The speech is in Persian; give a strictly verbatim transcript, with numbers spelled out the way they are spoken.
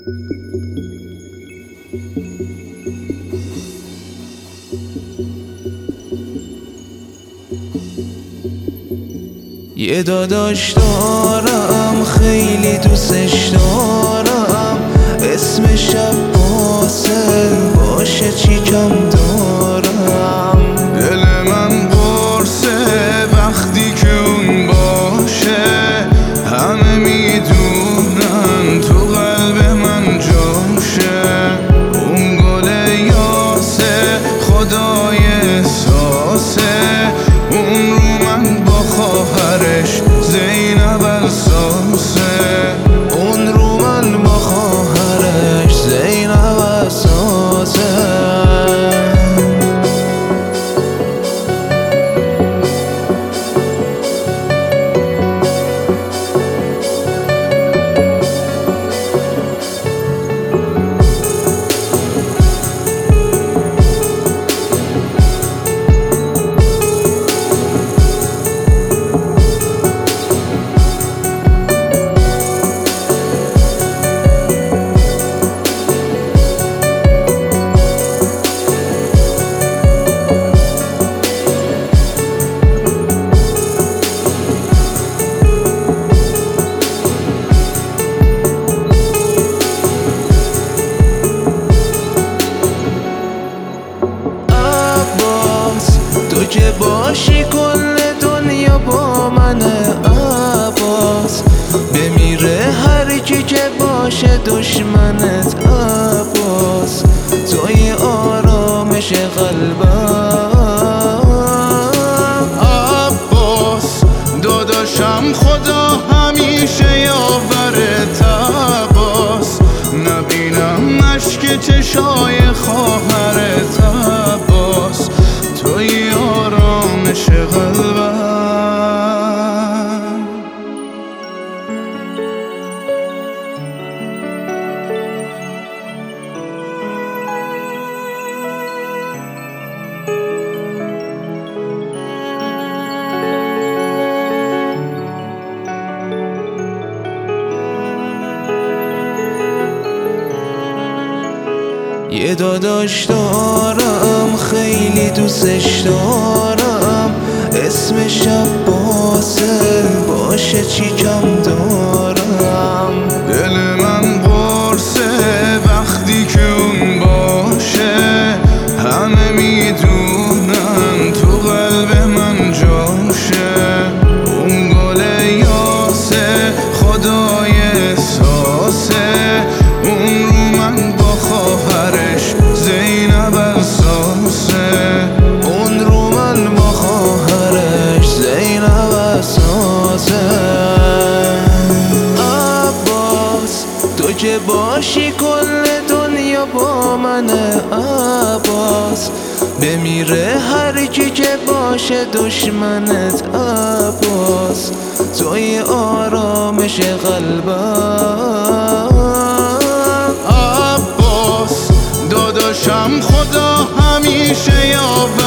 یه داداش دارم خیلی دوستش دارم، اسمش عباسه، باشه چی کم دارم. دل من قرصه وقتی که اون باشه، همه میدونن تو قلب من جاشه. اون گل یاسه خدای احساسه، اون رو من با خواهرش زینب اساسه. اون رو من با خواهرش زینب اساسه. تو که باشی کل دنیا با منه عباس، بمیره هر کی که باشه دشمنت عباس. توی آرامش قلبم عباس داداشم، خدا همیشه یاورت عباس. نبینم اشک چشای خواهرت عباس، توی آرامش قلبم. یه داداش دارم خیلی دوستش دارم، اسمش عباسه، باشه چی کم دارم. دل من قرصه وقتی که اون باشه، همه میدونن تو قلب من جاشه. اون گل یاسه خدای احساسه، اون رو من با خواهرش زینب اساسه. اون رو من با خواهرش زینب اساسه. عباس تو که باشی کل دنیا با منه عباس، بمیره هر کی که باشه دشمنت عباس. توی آرامش قلبم عباس داداشم، خدا همیشه یاور